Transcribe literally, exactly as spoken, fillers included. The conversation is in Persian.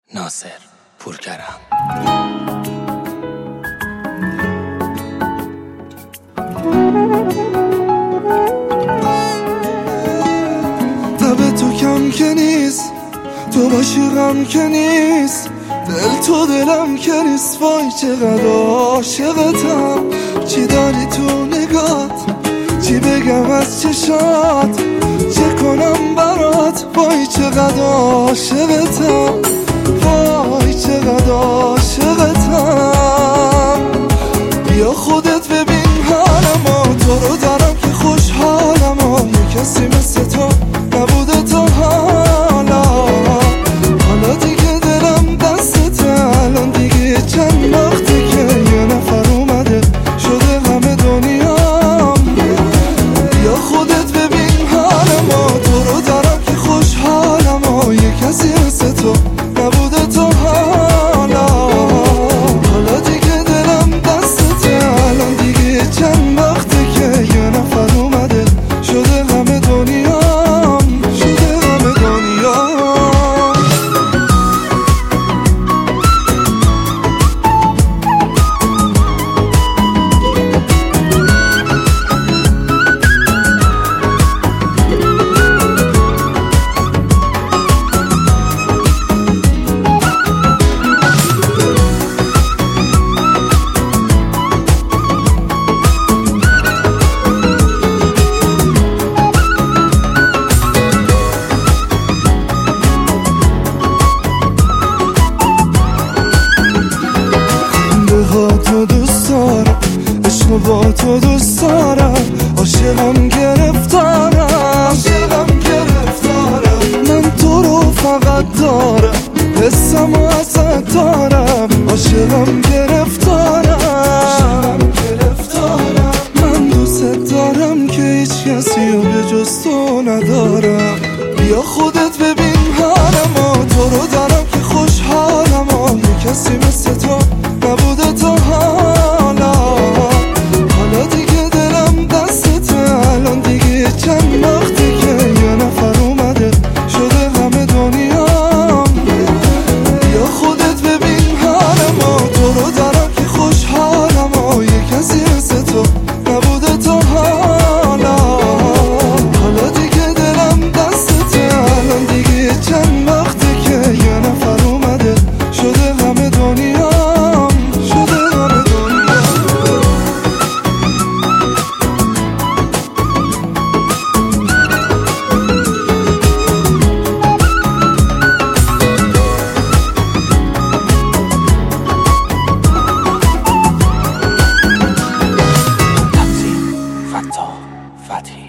ناصر پورکرم. لب تو کم که نیست، تو باشی غم که نیست، دل تو دلم که نیست. وای چقدر عاشقتم، چی داری تو نگات، چی بگم از چشات، چه کنم برات. وای چقدر عاشقتم، وای چقدر عاشقتم. بیا خودت ببین حالمو، تو رو دارم که خوشحالمو. یه کسی مثل تو نبوده تا حالا، حالا دیگه دلم دستته. الان دیگه چند وقته که یه نفر اومده شده همه دنیام. بیا خودت ببین حالمو، تو رو دارم که خوشحالمو. یه کسی مثل تو نبوده تا حالا، حالا دیگه دلم دستته. الان دیگه چند وقته که یه نفر اومده شده همه دنیام، شده همه دنیام. تو دوست دارم، عشق با تو دوست دارم، عاشقم گرفتارم، عاشقم گرفتارم. من تو رو فقط دارم، حسم و ازت دارم، عاشقم گرفتارم، عاشقم گرفتارم. من دوست دارم که هیچ کسی رو به جز تو ندارم. بیا خودت ببین حالمو، تو رو دارم که خوشحالمو. یه کسی مثل تو نبوده تا حالا، حالا دیگه دلم دستته. الان دیگه چند وقته که یه نفر اومده شده همه دنیام. بیا خودت ببین حالمو، تو رو دارم که خوشحالمو. یه کسی مثل تو نبوده تا حالا، حالا دیگه دلم دستته. الان دیگه چند وقته که یه نفر اومده شده همه دنیام، شده همه دنیام. فتح فتحی